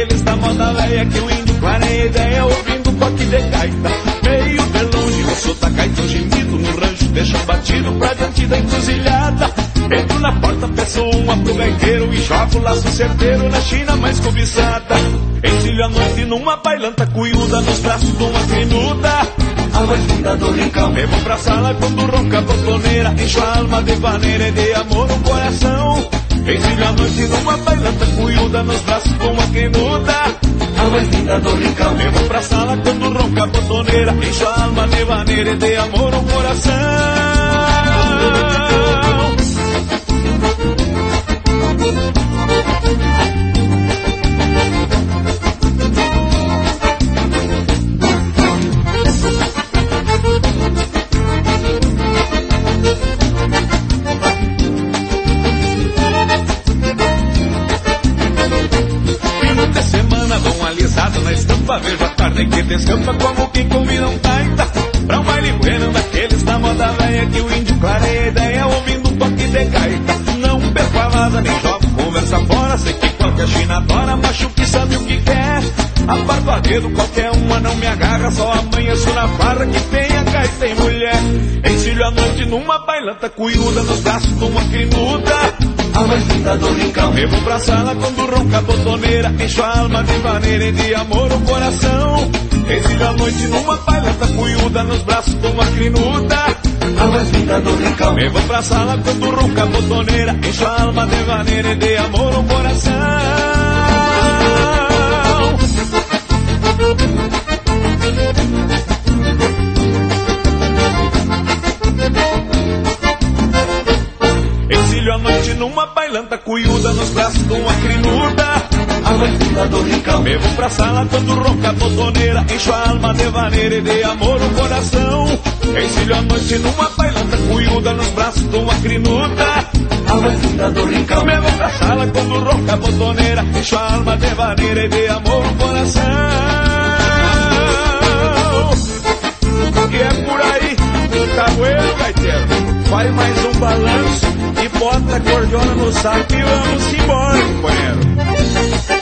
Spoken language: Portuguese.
daqueles da moda velha que o índio clareia ideia ouvindo toque de gaita. Meio de longe o sotaque tão gemido no rancho deixa batido pra diante da encruzilhada. Entro na porta, peço uma pro gaiteiro e jogo o laço certeiro na China mais cobiçada. Encilho a noite numa bailanta cuiuda nos braços de uma crinuda, a mais linda do rincão. Eu vou pra sala quando ronca a botoneira, encho a alma de vaneira e de amor no coração. Encilho a noite numa bailanta cuiuda nos braços de uma crinuda, a mais linda do rincão. Eu vou pra sala quando ronca a botoneira, encho a alma de vaneira e de amor no coração. Na estampa, vejo a tarde que descampa como quem convida um taita pra um baile bueno daqueles da moda velha que o índio clareia ideia ouvindo um toque de gaita. Não perco a lada nem jogo conversa fora, sei que qualquer china adora macho que sabe o que quer. Aparto a dedo, qualquer uma não me agarra, só amanheço na farra que tem a gaita e mulher. Encilho a noite numa bailanta cuiuda nos braços de uma crinuda, a mais linda do rincão. Eu vou pra sala quando ronca a botoneira, encho a alma de vaneira e de amor o coração. Encilho a noite numa bailanta cuiuda nos braços de uma crinuda, a mais linda do rincão. Eu vou pra sala quando ronca a botoneira, encho a alma de vaneira e de amor o coração. Encilho a noite numa bailanta cuiuda nos braços de uma crinuda, a mais linda do rincão. Eu vou pra sala quando ronca a botoneira, encho a alma de vaneira e de amor o coração. Encilho a noite numa bailanta cuiuda nos braços de uma crinuda, a mais linda do rincão. Eu vou pra sala quando ronca a botoneira, encho a alma de vaneira e de amor o coração. E é por aí, capoeiro, gaiteiro, faz mais um balanço e bota a cordiona no saco e vamos embora, companheiro.